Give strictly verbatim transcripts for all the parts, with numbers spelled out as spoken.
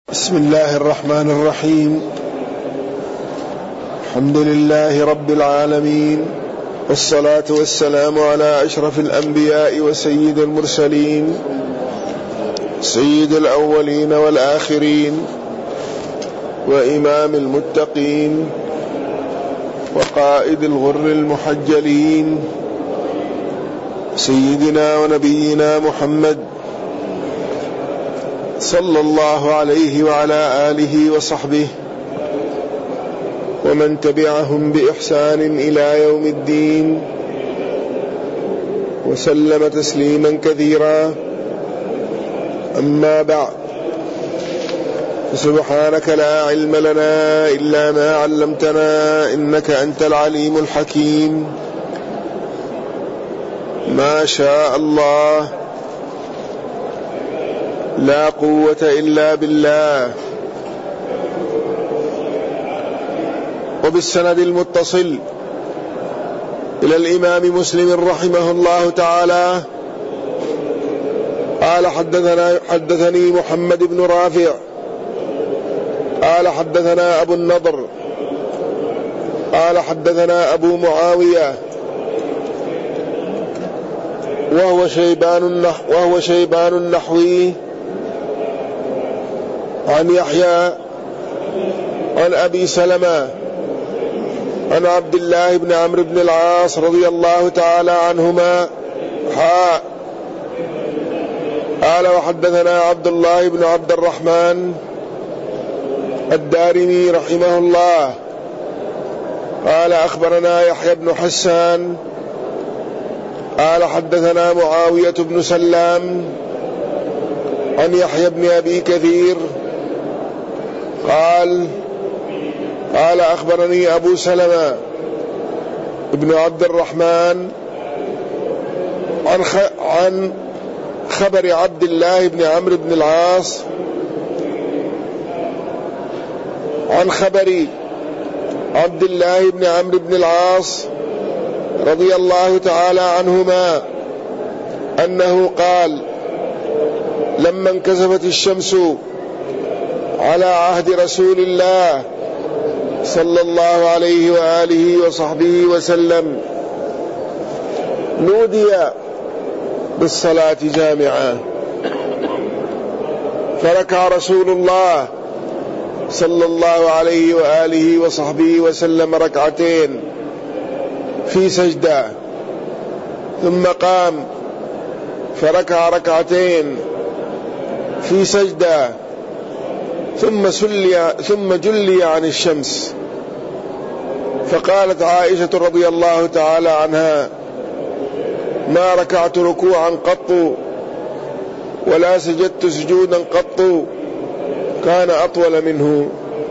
بسم الله الرحمن الرحيم. الحمد لله رب العالمين، والصلاة والسلام على أشرف الأنبياء وسيد المرسلين، سيد الأولين والآخرين، وإمام المتقين، وقائد الغر المحجلين، سيدنا ونبينا محمد صلى الله عليه وعلى آله وصحبه ومن تبعهم بإحسان إلى يوم الدين، وسلم تسليما كثيرا. أما بعد، سبحانك لا علم لنا إلا ما علمتنا إنك أنت العليم الحكيم. ما شاء الله، لا قوة إلا بالله. وبالسند المتصل إلى الإمام مسلم رحمه الله تعالى قال: حدثنا حدثني محمد بن رافع قال حدثنا أبو النضر قال حدثنا أبو معاوية وهو شيبان وهو شيبان النحوي عن يحيى عن أبي سلمة عن عبد الله بن عمرو بن العاص رضي الله تعالى عنهما حاء قال: وحدثنا عبد الله بن عبد الرحمن الدارمي رحمه الله قال: أخبرنا يحيى بن حسان قال: حدثنا معاوية بن سلام عن يحيى بن أبي كثير قال قال أخبرني أبو سلمة ابن عبد الرحمن عن عن خبر عبد الله بن عمرو بن العاص عن خبر عبد الله بن عمرو بن العاص رضي الله تعالى عنهما أنه قال: لما انكسفت الشمس على عهد رسول الله صلى الله عليه وآله وصحبه وسلم نودي بالصلاة جامعة، فركع رسول الله صلى الله عليه وآله وصحبه وسلم ركعتين في سجدة، ثم قام فركع ركعتين في سجدة، ثم سلي ثم جلي عن الشمس. فقالت عائشة رضي الله تعالى عنها: ما ركعت ركوعا قط ولا سجدت سجودا قط كان أطول منه.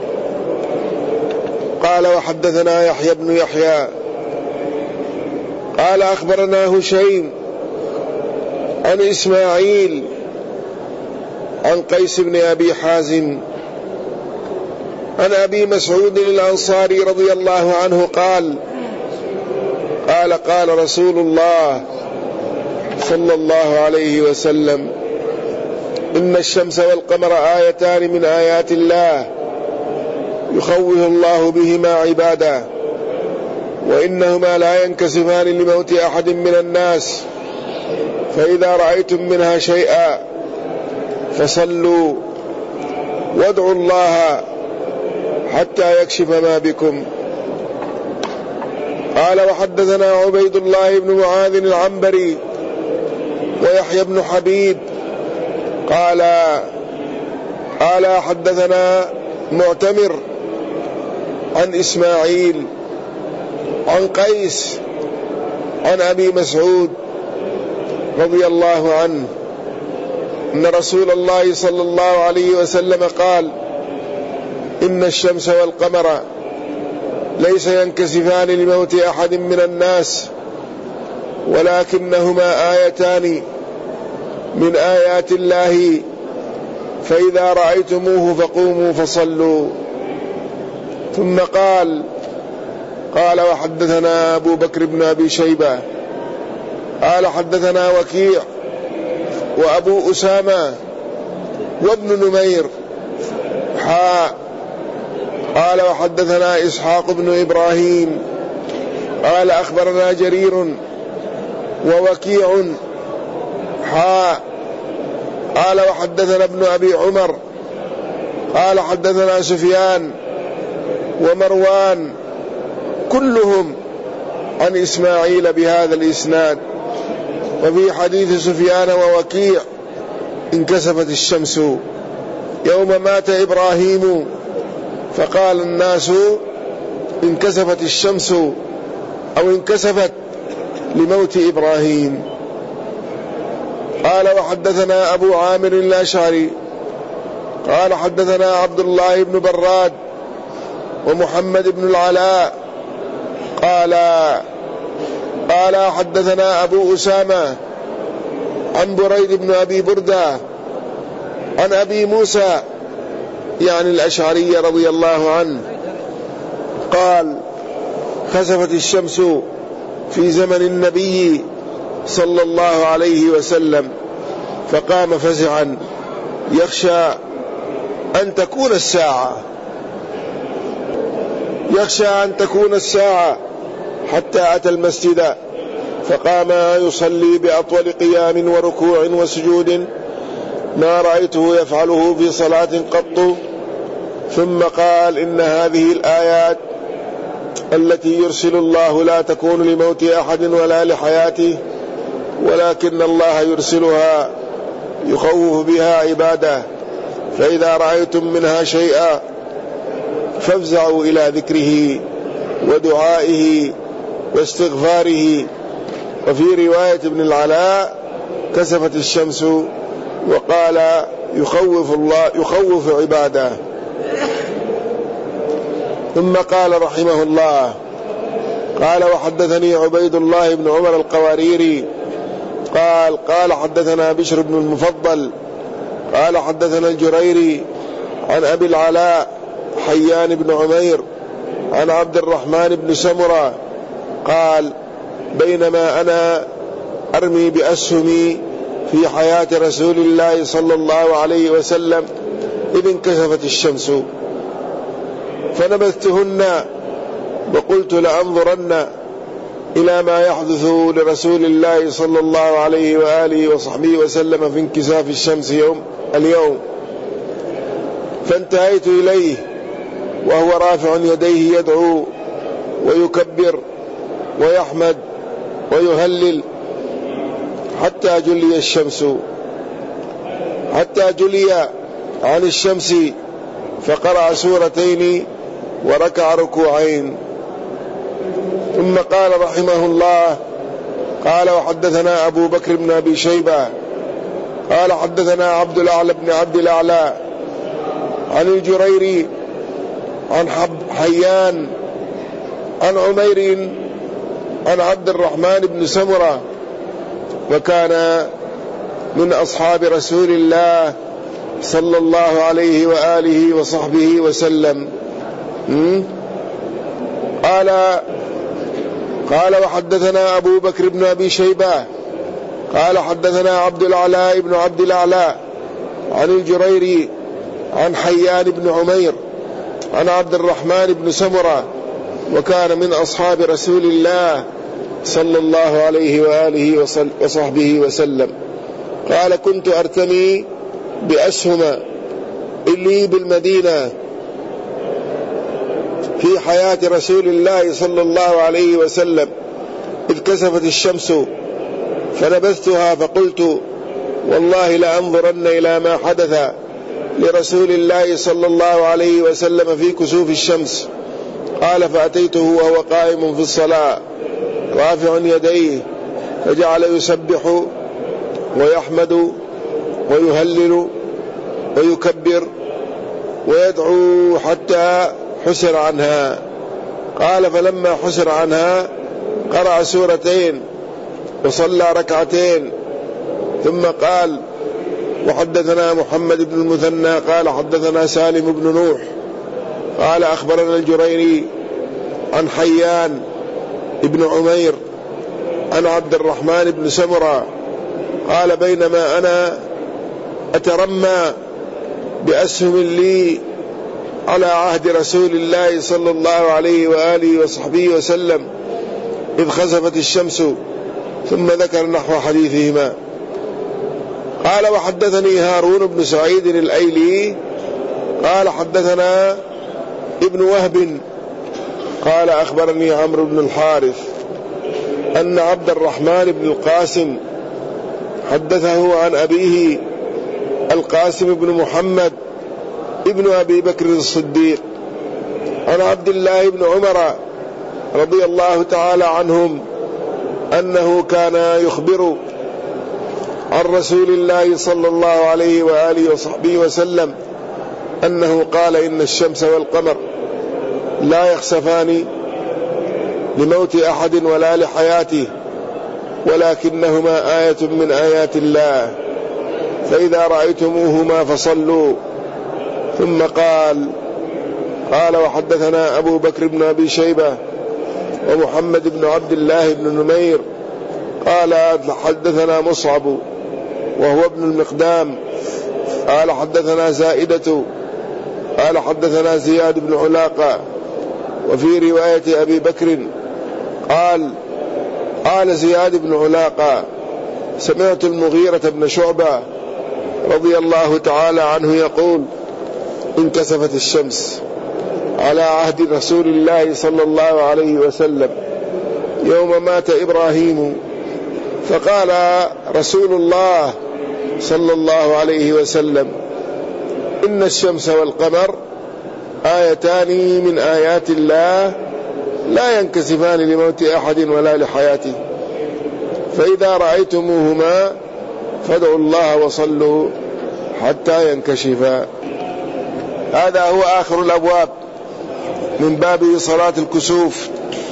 قال: وحدثنا يحيى بن يحيى قال: أخبرنا هشيم عن إسماعيل عن قيس بن أبي حازم عن أبي مسعود الأنصاري رضي الله عنه قال: قال قال رسول الله صلى الله عليه وسلم: إن الشمس والقمر آيتان من آيات الله يخوف الله بهما عباده، وإنهما لا ينكسفان لموت أحد من الناس، فإذا رأيتم منها شيئا فصلوا وادعوا الله حتى يكشف ما بكم. قال: وحدثنا عبيد الله بن معاذ العنبري ويحيى بن حبيب قال قال حدثنا معتمر عن إسماعيل عن قيس عن أبي مسعود رضي الله عنه أن رسول الله صلى الله عليه وسلم قال: إن الشمس والقمر ليس ينكسفان لموت أحد من الناس، ولكنهما آيتان من آيات الله، فإذا رأيتموه فقوموا فصلوا. ثم قال قال: وحدثنا أبو بكر بن أبي شيبة قال: حدثنا وكيع وأبو أسامة وابن نمير حاء قال وحدثنا إسحاق بن إبراهيم قال أخبرنا جرير ووكيع حاء قال وحدثنا ابن أبي عمر قال حدثنا سفيان ومروان كلهم عن إسماعيل بهذا الإسناد. وفي حديث سفيان ووكيع انكسفت الشمس يوم مات إبراهيم فقال الناس انكسفت الشمس أو انكسفت لموت إبراهيم. قال وحدثنا أبو عامر الأشعري قال حدثنا عبد الله بن براد ومحمد بن العلاء قال قال حدثنا أبو أسامة عن بريد بن أبي بردة عن أبي موسى يعني الأشعري رضي الله عنه قال خسفت الشمس في زمن النبي صلى الله عليه وسلم فقام فزعا يخشى أن تكون الساعة يخشى أن تكون الساعة حتى أتى المسجد فقام يصلي بأطول قيام وركوع وسجود ما رأيته يفعله في صلاة قط، ثم قال إن هذه الآيات التي يرسل الله لا تكون لموت أحد ولا لحياته، ولكن الله يرسلها يخوف بها عباده، فإذا رأيتم منها شيئا فافزعوا إلى ذكره ودعائه واستغفاره. وفي رواية ابن العلاء كسفت الشمس وقال يخوف الله يخوف عباده. ثم قال رحمه الله قال وحدثني عبيد الله بن عمر القواريري قال قال حدثنا بشر بن المفضل قال حدثنا الجريري عن أبي العلاء حيان بن عمير عن عبد الرحمن بن سمرة قال بينما أنا أرمي بأسهمي في حياة رسول الله صلى الله عليه وسلم إذ انكسفت الشمس فنبذتهن وقلت لأنظرن إلى ما يحدث لرسول الله صلى الله عليه وآله وصحبه وسلم في انكساف الشمس يوم اليوم، فانتهيت إليه وهو رافع يديه يدعو ويكبر ويحمد ويهلل حتى جلي الشمس حتى جلي عن الشمس فقرأ سورتين وركع ركوعين. ثم قال رحمه الله قال وحدثنا أبو بكر بن أبي شيبة قال حدثنا عبد الأعلى بن عبد الأعلى عن الجريري عن حيان عن عمير عن عبد الرحمن بن سمرة وكان من أصحاب رسول الله صلى الله عليه وآله وصحبه وسلم. قال قال وحدثنا أبو بكر بن أبي شيبة قال حدثنا عبد الأعلى بن عبد الأعلى عن الجريري عن حيان بن عمير عن عبد الرحمن بن سمرة وكان من أصحاب رسول الله صلى الله عليه وآله وصحبه وسلم قال كنت أرتمي بأسهم اللي بالمدينة في حياة رسول الله صلى الله عليه وسلم إذ كسفت الشمس فنبذتها فقلت والله لأنظرن إلى ما حدث لرسول الله صلى الله عليه وسلم في كسوف الشمس. قال فأتيته وهو قائم في الصلاة رافع يديه فجعل يسبح ويحمد ويهلل ويكبر ويدعو حتى حسر عنها. قال فلما حسر عنها قرأ سورتين وصلى ركعتين ثم قال وحدثنا محمد بن المثنى قال حدثنا سالم بن نوح قال أخبرنا الجريري عن حيان ابن عمير عن عبد الرحمن بن سمرة قال بينما أنا أترمى بأسهم لي على عهد رسول الله صلى الله عليه وآله وصحبه وسلم إذ خسفت الشمس، ثم ذكر نحو حديثهما. قال وحدثني هارون بن سعيد الأيلي قال حدثنا ابن وهب قال أخبرني عمرو بن الحارث أن عبد الرحمن بن القاسم حدثه عن أبيه القاسم بن محمد ابن أبي بكر الصديق عن عبد الله بن عمر رضي الله تعالى عنهم أنه كان يخبر عن رسول الله صلى الله عليه وآله وصحبه وسلم أنه قال إن الشمس والقمر لا يخسفان لموت أحد ولا لحياته، ولكنهما آية من آيات الله، فإذا رأيتموهما فصلوا. ثم قال قال وحدثنا أبو بكر بن أبي شيبة ومحمد بن عبد الله بن نمير قال حدثنا مصعب وهو ابن المقدام قال حدثنا زائدة قال حدثنا زياد بن علاقة. وفي رواية أبي بكر قال قال زياد بن علاقة سمعت المغيرة بن شعبة رضي الله تعالى عنه يقول انكسفت الشمس على عهد رسول الله صلى الله عليه وسلم يوم مات إبراهيم، فقال رسول الله صلى الله عليه وسلم إن الشمس والقمر آيتان من آيات الله لا ينكسفان لموت أحد ولا لحياته، فإذا رأيتموهما فادعوا الله وصلوا حتى ينكشفا. هذا هو آخر الأبواب من باب صلاة الكسوف.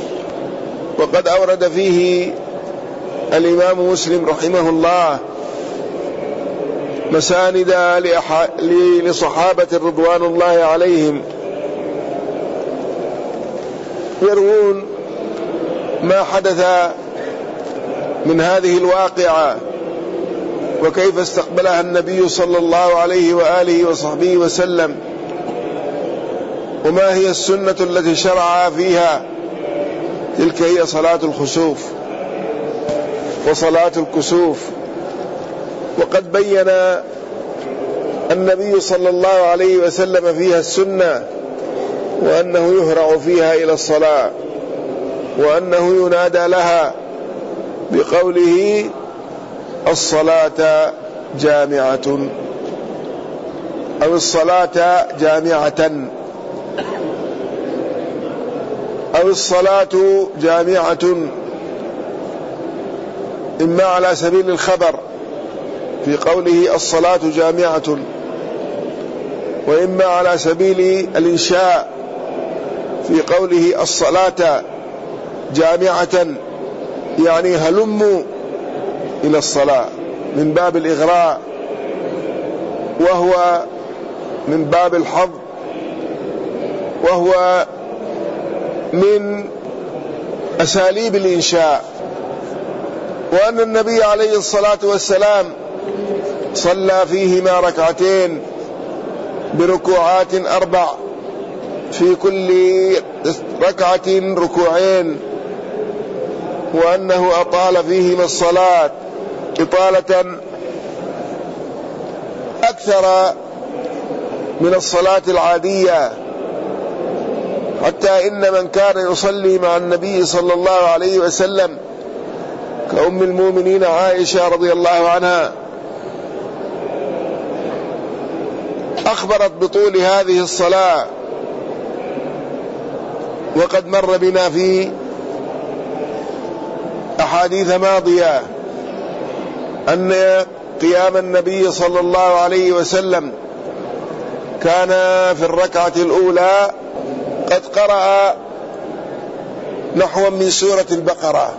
وقد أورد فيه الإمام مسلم رحمه الله مساند لصحابة رضوان الله عليهم يروون ما حدث من هذه الواقعة وكيف استقبلها النبي صلى الله عليه وآله وصحبه وسلم، وما هي السنة التي شرع فيها. تلك هي صلاة الخسوف وصلاة الكسوف. وقد بين النبي صلى الله عليه وسلم فيها السنة، وأنه يهرع فيها إلى الصلاة، وأنه ينادى لها بقوله الصلاة جامعة أو الصلاة جامعة أو الصلاة جامعة، إما على سبيل الخبر في قوله الصلاة جامعة، وإما على سبيل الإنشاء في قوله الصلاة جامعة، يعني هلموا إلى الصلاة، من باب الإغراء، وهو من باب الحظ، وهو من أساليب الإنشاء. وأن النبي عليه الصلاة والسلام صلى فيهما ركعتين بركوعات أربع، في كل ركعة ركوعين، وأنه أطال فيهما الصلاة إطالة أكثر من الصلاة العادية، حتى إن من كان يصلي مع النبي صلى الله عليه وسلم كأم المؤمنين عائشة رضي الله عنها أخبرت بطول هذه الصلاة. وقد مر بنا في أحاديث ماضية أن قيام النبي صلى الله عليه وسلم كان في الركعة الأولى قد قرأ نحو من سورة البقرة،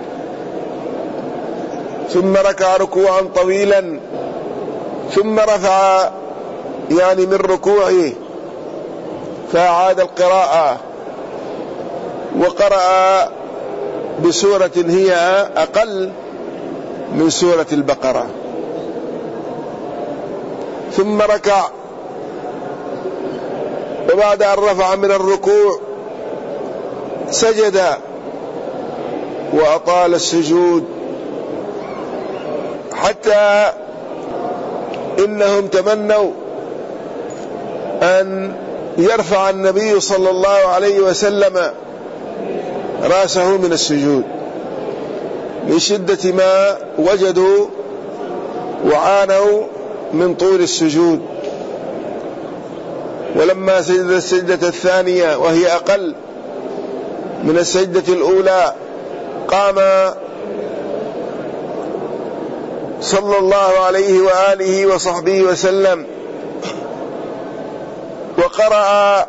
ثم ركع ركوعا طويلا، ثم رفع يعني من ركوعه فأعاد القراءة وقرأ بسورة هي أقل من سورة البقرة، ثم ركع وبعد أن رفع من الركوع سجد وأطال السجود، حتى إنهم تمنوا أن يرفع النبي صلى الله عليه وسلم رأسه من السجود من شدة ما وجدوا وعانوا من طول السجود. ولما سجد السجدة الثانية وهي أقل من السجدة الأولى قام صلى الله عليه وآله وصحبه وسلم وقرأ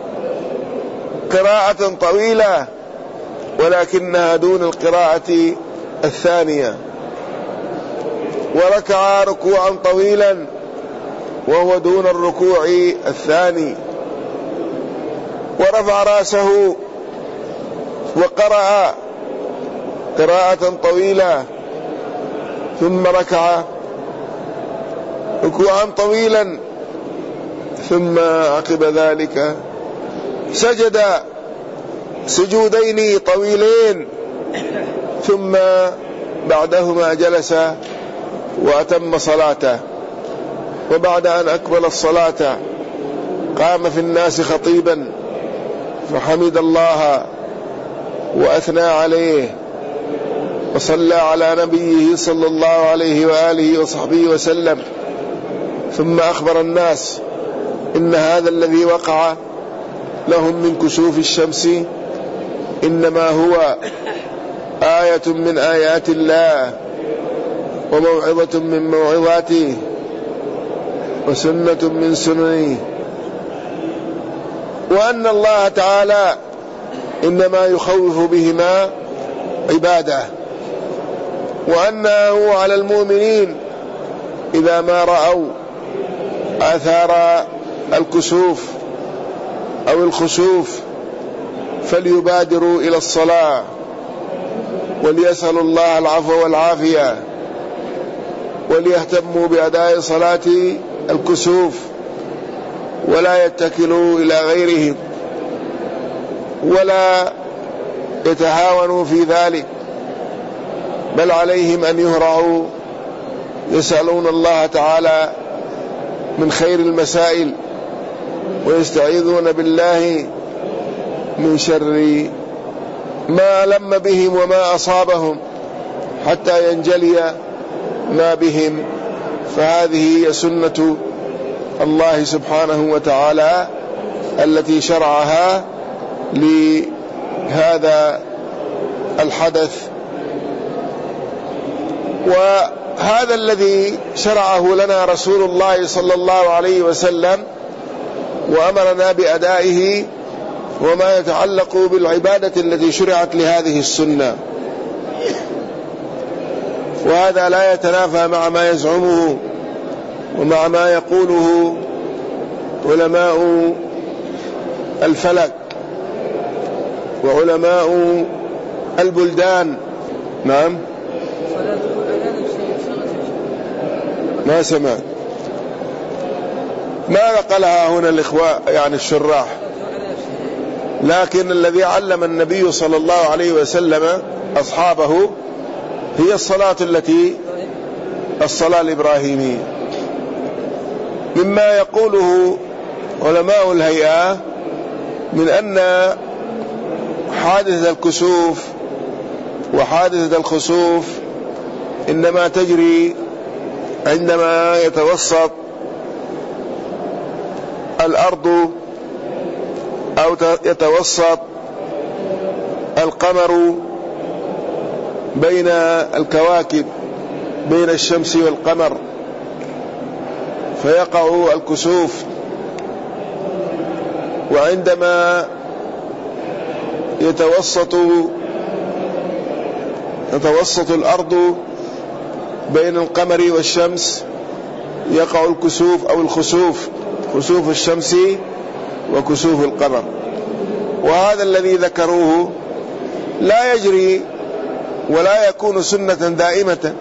قراءة طويلة ولكنها دون القراءة الثانية، وركع ركوعا طويلا وهو دون الركوع الثاني، ورفع رأسه وقرأ قراءة طويلة ثم ركع ركوعا طويلا، ثم عقب ذلك سجد سجودين طويلين، ثم بعدهما جلس وأتم صلاته. وبعد أن أكمل الصلاة قام في الناس خطيبا فحمد الله وأثنى عليه وصلى على نبيه صلى الله عليه وآله وصحبه وسلم، ثم أخبر الناس إن هذا الذي وقع لهم من كسوف الشمس إنما هو آية من آيات الله وموعظة من موعظاته وسنة من سننه، وأن الله تعالى إنما يخوف بهما عباده، وأنه على المؤمنين إذا ما رأوا آثار الكسوف أو الخسوف فليبادروا إلى الصلاة وليسألوا الله العفو والعافية، وليهتموا بأداء صلاة الكسوف ولا يتكلوا إلى غيرهم ولا يتهاونوا في ذلك، بل عليهم أن يهرعوا يسألون الله تعالى من خير المسائل ويستعيذون بالله من شر ما لم بهم وما أصابهم حتى ينجلي ما بهم. فهذه هي سنة الله سبحانه وتعالى التي شرعها لهذا الحدث. وهذا الذي شرعه لنا رسول الله صلى الله عليه وسلم وأمرنا بأدائه وما يتعلق بالعبادة التي شرعت لهذه السنة، وهذا لا يتنافى مع ما يزعمه ومع ما يقوله علماء الفلك وعلماء البلدان. نعم ما سمعت ما نقلها هنا الإخوة يعني الشراح، لكن الذي علم النبي صلى الله عليه وسلم أصحابه هي الصلاة التي الصلاة الإبراهيمية. مما يقوله علماء الهيئة من أن حادثة الكسوف وحادثة الخسوف إنما تجري عندما يتوسط الأرض أو يتوسط القمر بين الكواكب بين الشمس والقمر فيقع الكسوف. وعندما يتوسط تتوسط الأرض بين القمر والشمس يقع الكسوف أو الخسوف، خسوف الشمس وكسوف القمر. وهذا الذي ذكروه لا يجري ولا يكون سنة دائمة،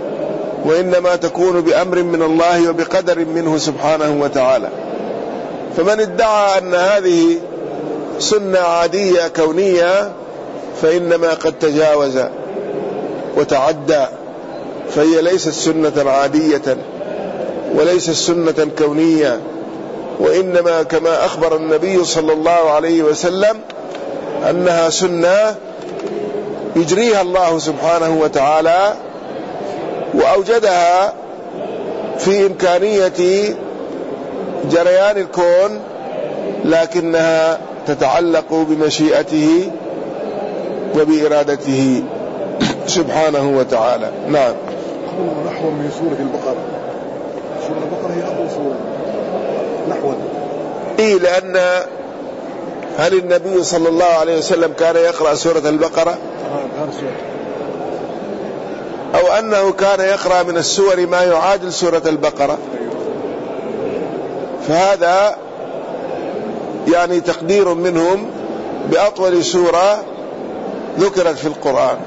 وإنما تكون بأمر من الله وبقدر منه سبحانه وتعالى. فمن ادعى أن هذه سنة عادية كونية فإنما قد تجاوز وتعدى، فهي ليست سنة عادية وليست سنة كونية، وإنما كما أخبر النبي صلى الله عليه وسلم أنها سنة يجريها الله سبحانه وتعالى وأوجدها في إمكانية جريان الكون، لكنها تتعلق بمشيئته وبإرادته سبحانه وتعالى. نعم. نحو من سورة البقرة. سورة البقرة هي أول سورة نحو. إيه، لأن هل النبي صلى الله عليه وسلم كان يقرأ سورة البقرة أو أنه كان يقرأ من السور ما يعادل سورة البقرة؟ فهذا يعني تقدير منهم بأطول سورة ذكرت في القرآن،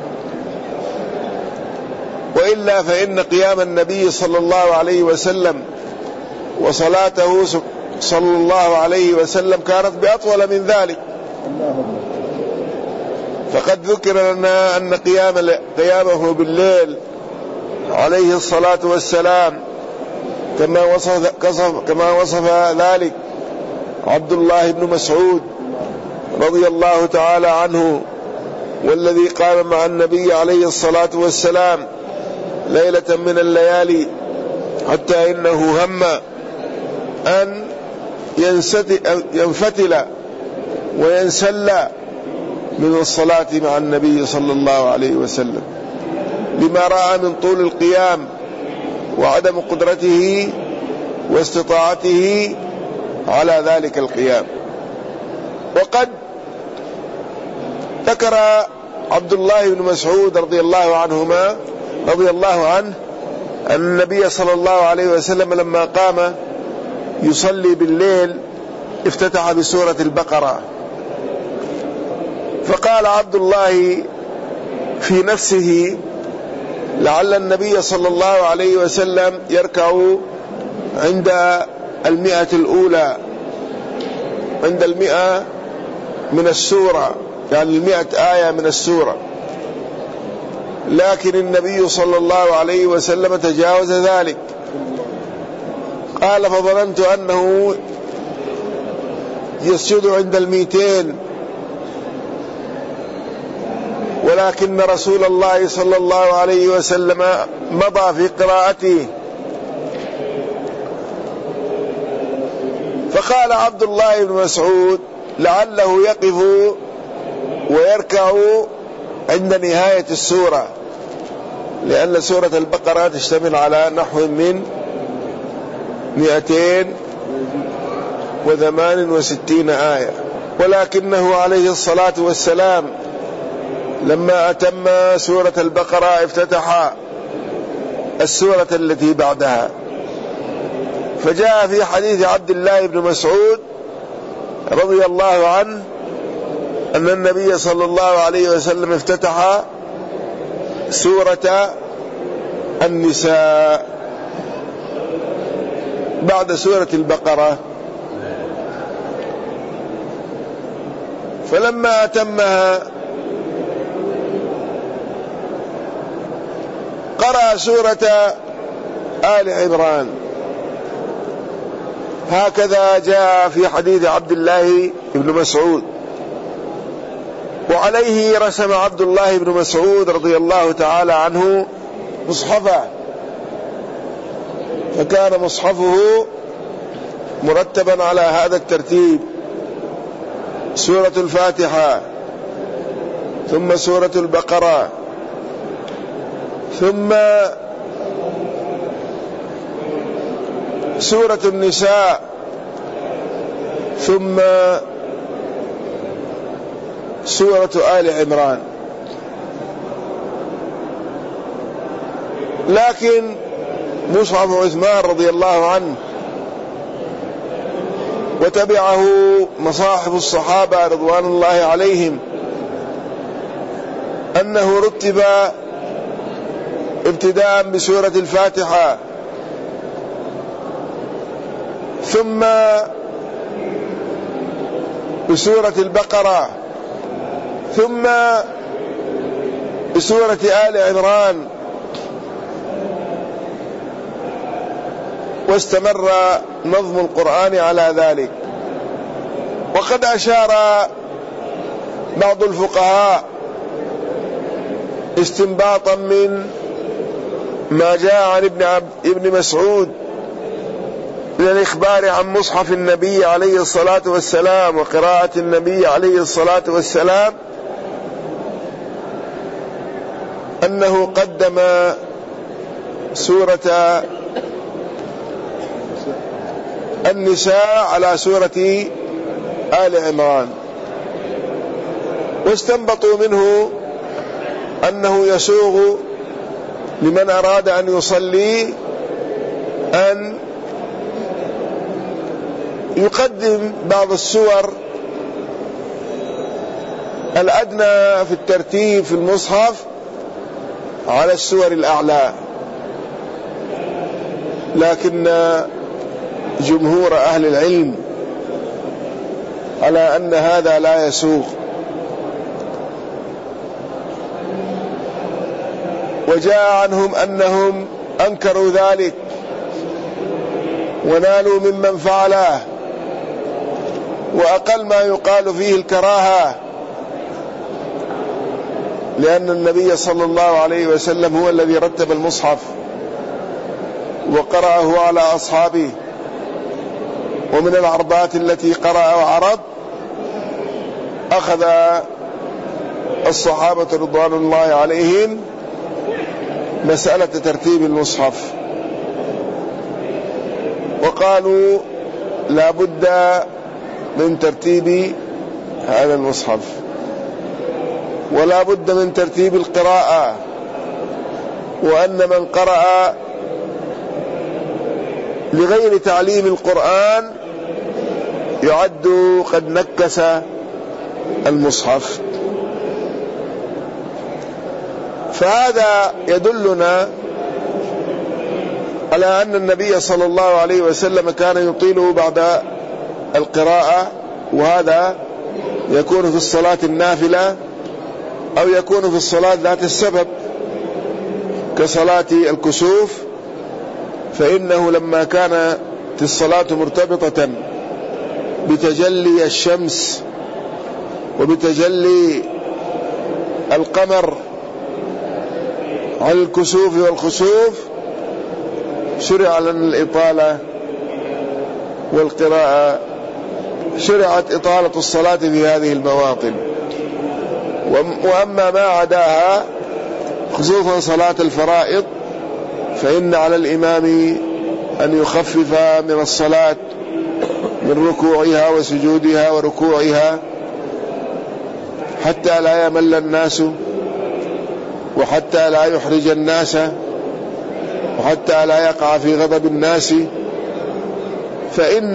وإلا فإن قيام النبي صلى الله عليه وسلم وصلاته صلى الله عليه وسلم كانت بأطول من ذلك. فقد ذكر لنا أن قيام قيامه بالليل عليه الصلاة والسلام كما وصف, كما وصف ذلك عبد الله بن مسعود رضي الله تعالى عنه، والذي قام مع النبي عليه الصلاة والسلام ليلة من الليالي حتى إنه هم أن ينفتل وينسل من الصلاة مع النبي صلى الله عليه وسلم، لما رأى من طول القيام وعدم قدرته واستطاعته على ذلك القيام. وقد ذكر عبد الله بن مسعود رضي الله عنهما رضي الله عنه أن النبي صلى الله عليه وسلم لما قام يصلي بالليل افتتح بسورة البقرة، فقال عبد الله في نفسه لعل النبي صلى الله عليه وسلم يركع عند المئة الأولى، عند المئة من السورة، يعني المئة آية من السورة، لكن النبي صلى الله عليه وسلم تجاوز ذلك. قال فظننت أنه يسجد عند المئتين، ولكن رسول الله صلى الله عليه وسلم مضى في قراءته. فقال عبد الله بن مسعود لعله يقف ويركع عند نهاية السورة، لأن سورة البقرة تشتمل على نحو من مئتين وثمان وستين آية، ولكنه عليه الصلاة والسلام لما أتم سورة البقرة افتتح السورة التي بعدها. فجاء في حديث عبد الله بن مسعود رضي الله عنه أن النبي صلى الله عليه وسلم افتتح سورة النساء بعد سورة البقرة، فلما أتمها قرأ سورة آل عمران، هكذا جاء في حديث عبد الله بن مسعود. وعليه رسم عبد الله بن مسعود رضي الله تعالى عنه مصحفه، فكان مصحفه مرتبا على هذا الترتيب: سورة الفاتحة، ثم سورة البقرة، ثم سورة النساء، ثم سورة آل عمران. لكن مصحف عثمان رضي الله عنه وتبعه مصاحف الصحابة رضوان الله عليهم أنه رتب ابتداء بسورة الفاتحة، ثم بسورة البقرة ثم بسورة آل عمران، واستمر نظم القرآن على ذلك. وقد أشار بعض الفقهاء استنباطا من ما جاء عن ابن, ابن مسعود من الإخبار عن مصحف النبي عليه الصلاة والسلام وقراءة النبي عليه الصلاة والسلام أنه قدم سورة النساء على سورة آل عمران، واستنبطوا منه أنه يسوغ لمن أراد أن يصلي أن يقدم بعض السور الأدنى في الترتيب في المصحف على السور الأعلى، لكن جمهور أهل العلم على أن هذا لا يسوغ. وجاء عنهم أنهم أنكروا ذلك ونالوا ممن فعله، وأقل ما يقال فيه الكراهة، لأن النبي صلى الله عليه وسلم هو الذي رتب المصحف وقرأه على أصحابه. ومن العرضات التي قرأ وعرض أخذ الصحابة رضوان الله عليهم مسألة ترتيب المصحف، وقالوا لا بد من ترتيب هذا المصحف، ولا بد من ترتيب القراءة، وأن من قرأ لغير تعليم القرآن يعد قد نكس المصحف. فهذا يدلنا على أن النبي صلى الله عليه وسلم كان يطيله بعد القراءة، وهذا يكون في الصلاة النافلة أو يكون في الصلاة ذات السبب كصلاة الكسوف، فإنه لما كانت الصلاة مرتبطة بتجلي الشمس وبتجلي القمر على الكسوف والخسوف شرع لنا الإطالة والقراءة، شرعت إطالة الصلاة في هذه المواطن. وأما ما عداها خصوصا صلاة الفرائض فإن على الإمام أن يخفف من الصلاة من ركوعها وسجودها وركوعها حتى لا يمل الناس، وحتى لا يحرج الناس، وحتى لا يقع في غضب الناس. فإن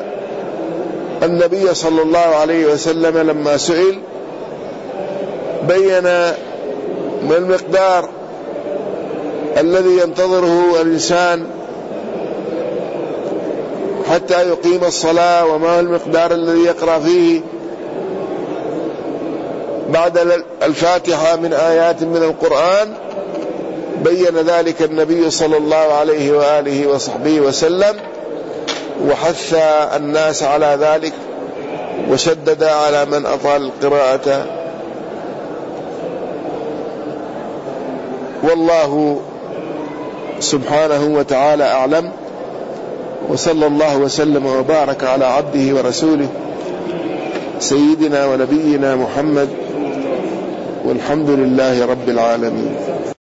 النبي صلى الله عليه وسلم لما سئل بين ما المقدار الذي ينتظره الإنسان حتى يقيم الصلاة، وما هو المقدار الذي يقرأ فيه بعد الفاتحة من آيات من القرآن، بين ذلك النبي صلى الله عليه وآله وصحبه وسلم، وحث الناس على ذلك، وشدد على من أطال القراءة. والله سبحانه وتعالى أعلم، وصلى الله وسلم وبارك على عبده ورسوله سيدنا ونبينا محمد، والحمد لله رب العالمين.